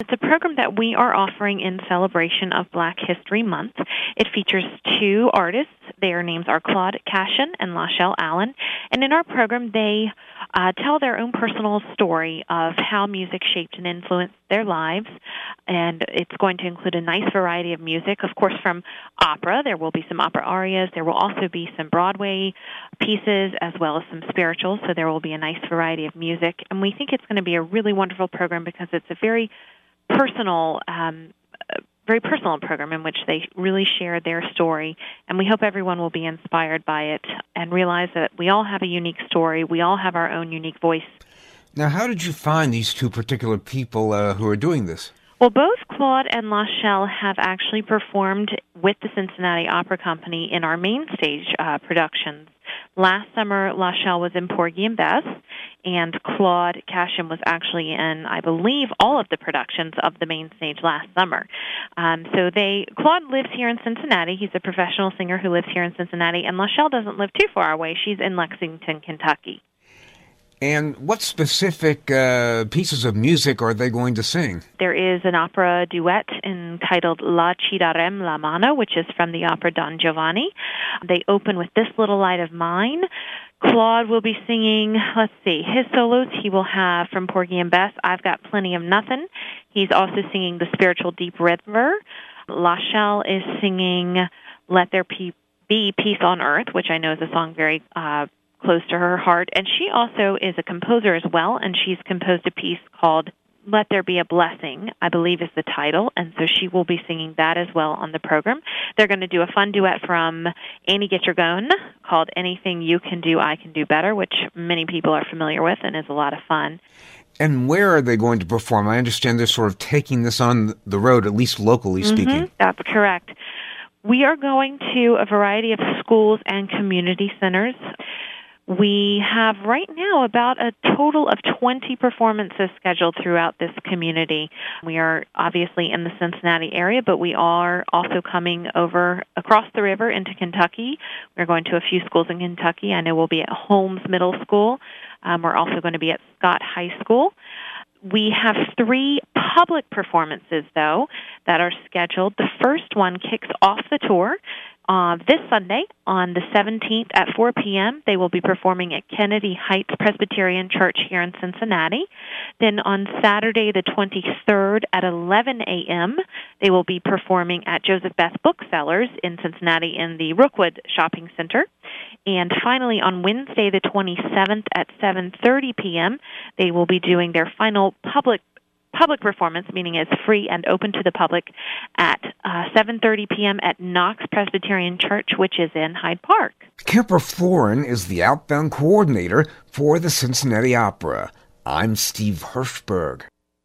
it's a program that we are offering in celebration of Black History Month. It features two artists. Their names are Claude Cashin and Lachelle Allen. And in our program, they tell their own personal story of how music shaped and influenced their lives. And it's going to include a nice variety of music, of course, from opera. There will be some opera arias. There will also be some Broadway pieces as well as some spirituals. So there will be a nice variety of music. And we think it's going to be a really wonderful program because it's a very personal program in which they really share their story, and we hope everyone will be inspired by it and realize that we all have a unique story, we all have our own unique voice. Now, how did you find these two particular people who are doing this? Well, both Claude and Lachelle have actually performed with the Cincinnati Opera Company in our main stage productions. Last summer, Lachelle was in Porgy and Bess, and Claude Cashin was actually in, I believe, all of the productions of the main stage last summer. Claude lives here in Cincinnati. He's a professional singer who lives here in Cincinnati, and Lachelle doesn't live too far away. She's in Lexington, Kentucky. And what specific pieces of music are they going to sing? There is an opera duet entitled La Ci darem la mano, which is from the opera Don Giovanni. They open with This Little Light of Mine. Claude will be singing, his solos he will have from Porgy and Bess, I've Got Plenty of Nothing. He's also singing the spiritual Deep River. Lachelle is singing Let There Be Peace on Earth, which I know is a song very close to her heart. And she also is a composer as well, and she's composed a piece called Let There Be a Blessing, I believe is the title, and so she will be singing that as well on the program. They're going to do a fun duet from Annie Getjergoen called Anything You Can Do, I Can Do Better, which many people are familiar with and is a lot of fun. And where are they going to perform? I understand they're sort of taking this on the road, at least locally speaking. That's correct. We are going to a variety of schools and community centers. We have right now about a total of 20 performances scheduled throughout this community. We are obviously in the Cincinnati area, but we are also coming over across the river into Kentucky. We're going to a few schools in Kentucky. I know we'll be at Holmes Middle School. We're also going to be at Scott High School. We have 3 public performances, though, that are scheduled. The first one kicks off the tour this Sunday on the 17th at 4 p.m. They will be performing at Kennedy Heights Presbyterian Church here in Cincinnati. Then on Saturday the 23rd at 11 a.m., they will be performing at Joseph Beth Booksellers in Cincinnati in the Rookwood Shopping Center. And finally, on Wednesday the 27th at 7:30 p.m., they will be doing their final public performance, meaning it's free and open to the public, at 7:30 p.m. at Knox Presbyterian Church, which is in Hyde Park. Kemper Florin is the outbound coordinator for the Cincinnati Opera. I'm Steve Hirschberg.